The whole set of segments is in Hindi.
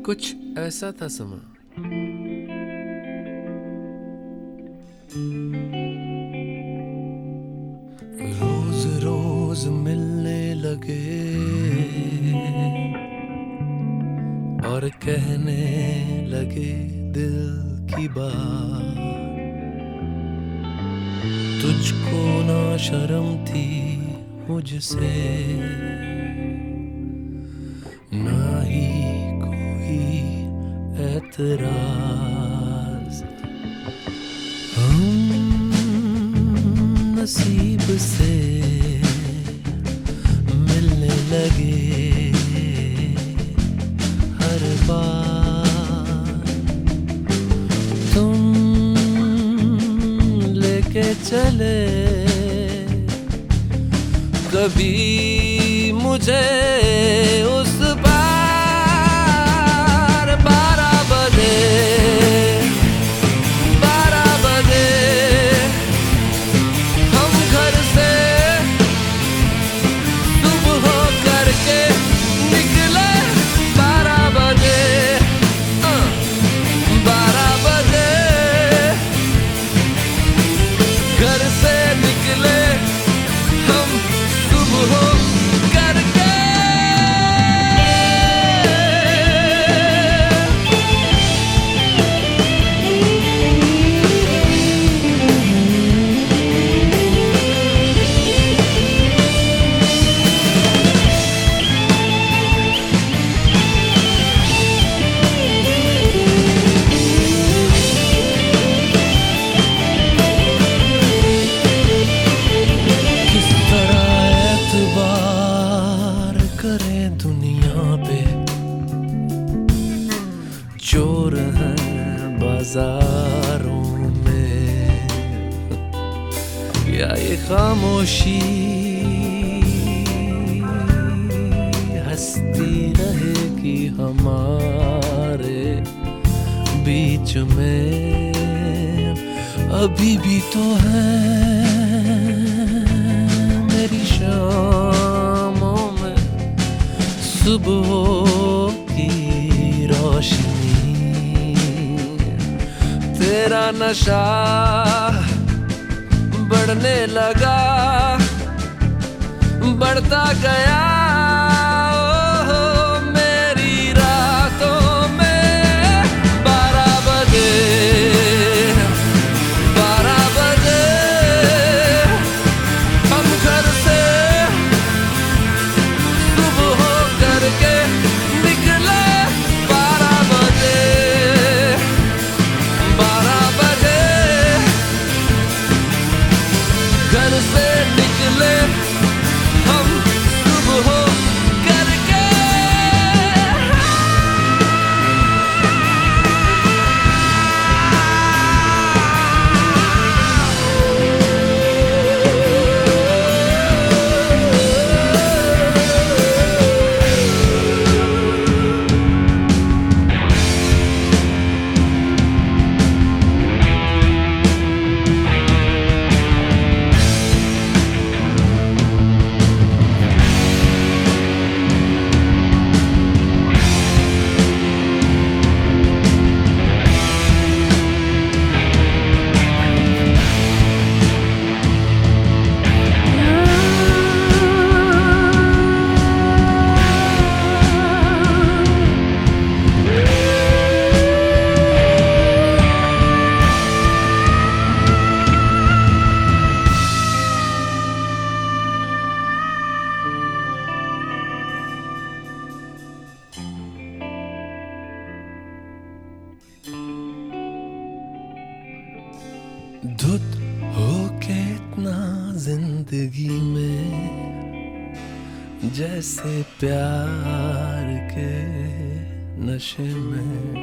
कुछ ऐसा था समा। रोज रोज मिलने लगे और कहने लगे दिल की बात। तुझको ना शर्म थी मुझसे, ना ही कोई एतराज। हम नसीब से मिलने लगे हर बार। तुम लेके चले कभी मुझे उस पार। 12 बजे हम घर से सुबह करके निकले। 12 बजे 12 बजे घर से निकले हम सुबह करके। दुनिया पे चोर हैं बाजारों में, या ये खामोशी हंसती रहेगी हमारे बीच में। अभी भी तो है मेरी शामों में सुबह की रोशनी। तेरा नशा बढ़ने लगा, बढ़ता गया मेरी रातों में। 12 बजे 12 बजे हम घर से करके निकले। 12 बजे 12 बजे घर से निकले हम सुबह करके। धुत होके इतना जिंदगी में, जैसे प्यार के नशे में।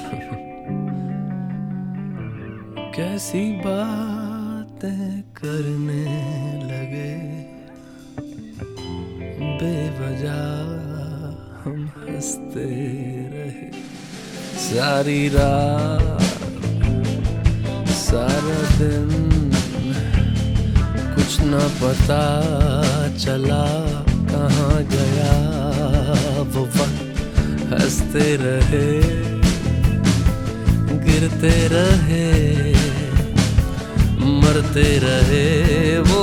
कैसी बातें करने लगे बेवजह हम हंसते रहे सारी रात सारा दिन। कुछ न पता चला कहाँ गया वो वक्त हंसते बढ़ते रहे, गिरते रहे, मरते रहे वो